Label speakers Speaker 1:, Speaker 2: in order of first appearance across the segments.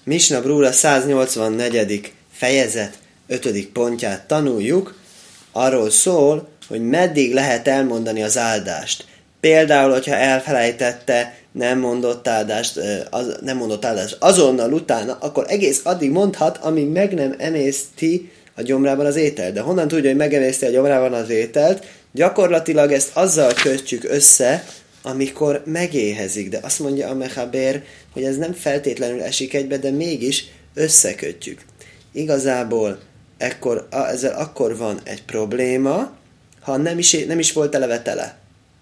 Speaker 1: Misna Brura 184. fejezet 5. pontját tanuljuk. Arról szól, hogy meddig lehet elmondani az áldást. Például, hogyha elfelejtette, nem mondott áldást azonnal utána, akkor egész addig mondhat, amíg meg nem emészti a gyomrában az ételt. De honnan tudja, hogy megemészti a gyomrában az ételt? Gyakorlatilag ezt azzal kötjük össze, amikor megéhezik. De azt mondja a Mechaber, hogy ez nem feltétlenül esik egybe, de mégis összekötjük. Igazából ezzel akkor van egy probléma, ha nem is volt eleve tele.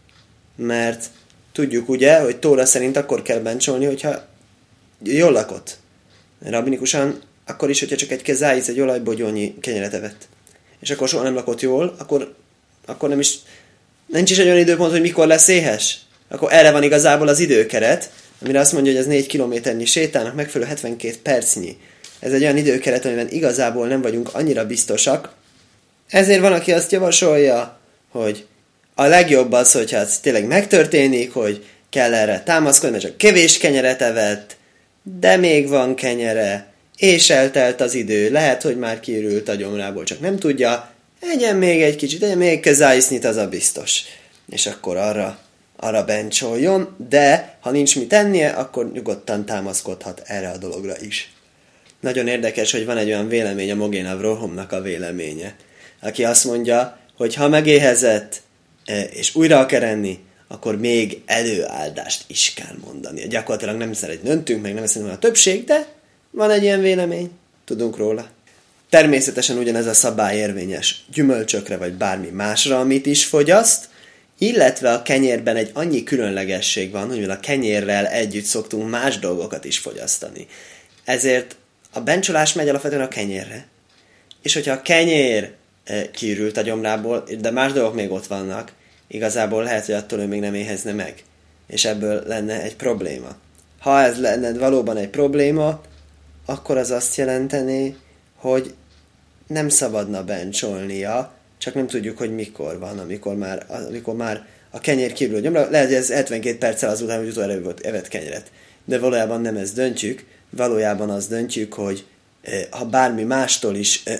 Speaker 1: Mert tudjuk ugye, hogy Tóra szerint akkor kell bencsolni, hogyha jól lakott. Rabinikusan akkor is, hogyha csak egy kezáiz, egy olajbogyónyi kenyeret evett. És akkor soha nem lakott jól, akkor nincs is egy olyan időpont, hogy mikor lesz éhes. Akkor erre van igazából az időkeret, amire azt mondja, hogy ez 4 kilométernyi sétának megfelelő 72 percnyi. Ez egy olyan időkeret, amiben igazából nem vagyunk annyira biztosak. Ezért van, aki azt javasolja, hogy a legjobb az, hogyha ez tényleg megtörténik, hogy kell erre támaszkodni, mert csak kevés kenyeret evett, de még van kenyere, és eltelt az idő, lehet, hogy már kiürült a gyomrából, csak nem tudja, egyen még egy kicsit, egyen még kezájsznyit, az a biztos. És akkor arra bencsoljon, de ha nincs mit tennie, akkor nyugodtan támaszkodhat erre a dologra is. Nagyon érdekes, hogy van egy olyan vélemény, a Mogén Avrohomnak a véleménye, aki azt mondja, hogy ha megéhezett, és újra akar enni, akkor még előáldást is kell mondani. Gyakorlatilag nem szeretünk, meg nem szeretünk a többség, de van egy ilyen vélemény, tudunk róla. Természetesen ugyanez a szabály érvényes gyümölcsökre, vagy bármi másra, amit is fogyaszt, illetve a kenyérben egy annyi különlegesség van, hogy a kenyérrel együtt szoktunk más dolgokat is fogyasztani. Ezért a bencsolás megy alapvetően a kenyérre. És hogyha a kenyér kiürült a gyomrából, de más dolgok még ott vannak, igazából lehet, hogy attól ő még nem éhezne meg. És ebből lenne egy probléma. Ha ez lenne valóban egy probléma, akkor az azt jelenteni, hogy nem szabadna bencsolnia, csak nem tudjuk, hogy mikor van, amikor már a kenyér kiürül a gyomra. Lehet, hogy ez 72 perccel azután, hogy utoljára evett kenyeret. De valójában nem ezt döntjük, valójában azt döntjük, hogy ha bármi mástól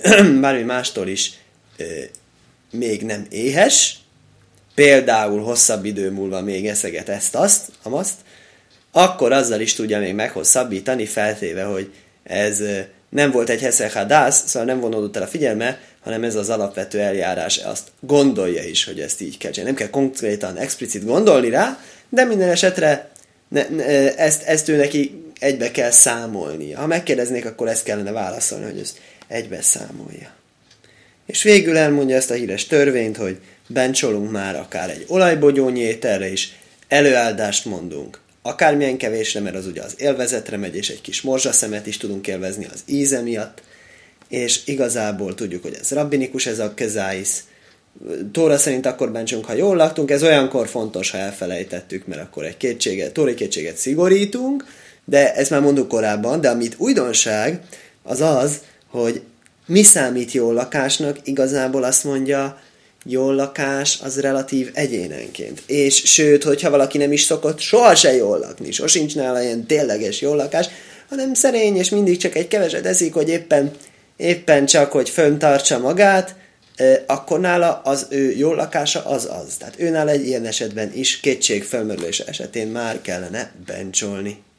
Speaker 1: is még nem éhes, például hosszabb idő múlva még eszeget ezt-azt, akkor azzal is tudja még meghosszabbítani, feltéve, hogy ez nem volt egy heszek hadász, szóval nem vonódott el a figyelme, hanem ez az alapvető eljárás, azt gondolja is, hogy ezt így kell csinálni. Nem kell konkrétan, explicit gondolni rá, de minden esetre ezt ő neki egybe kell számolnia. Ha megkérdeznék, akkor ezt kellene válaszolni, hogy ezt egybe számolja. És végül elmondja ezt a híres törvényt, hogy bencsolunk már akár egy olajbogyónyi ételre is, előáldást mondunk. Akármilyen kevésre, mert az ugye az élvezetre megy, és egy kis morzsaszemet is tudunk élvezni az íze miatt, és igazából tudjuk, hogy ez rabbinikus, ez a kezáisz. Tóra szerint akkor bencsolunk, ha jól laktunk, ez olyankor fontos, ha elfelejtettük, mert akkor egy tórai kétséget szigorítunk, de ezt már mondtuk korábban, de amit újdonság, az, hogy mi számít jól lakásnak, igazából azt mondja, jól lakás az relatív egyénenként. És sőt, hogyha valaki nem is szokott sohasem jól lakni, sosincs nála ilyen tényleges jól lakás, hanem szerény, és mindig csak egy keveset eszik, hogy éppen csak, hogy föntartsa magát, akkor nála az ő jól lakása az. Tehát ő nála egy ilyen esetben is kétség felmerülése esetén már kellene bencsolni.